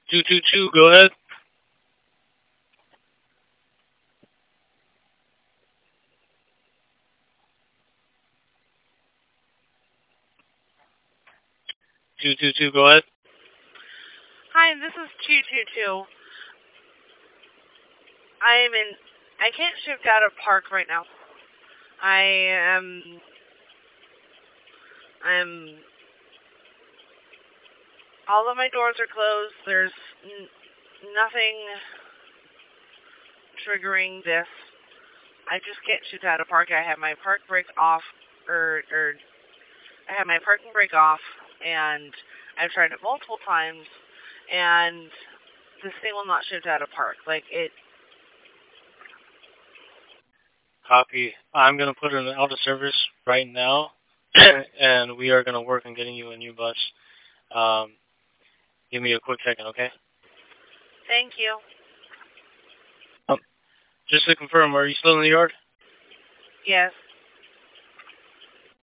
222, go ahead. 222, go ahead. Hi, this is 222. I can't shift out of park right now. I am, I'm, all of my doors are closed. There's nothing triggering this. I just can't shift out of park. I have my park brake off, or I have my parking brake off, and I've tried it multiple times, and this thing will not shift out of park. Like, it. Copy. I'm going to put it out of service right now, and we are going to work on getting you a new bus. Um, give me a quick second, okay? Thank you. Just to confirm, are you still in the yard? Yes.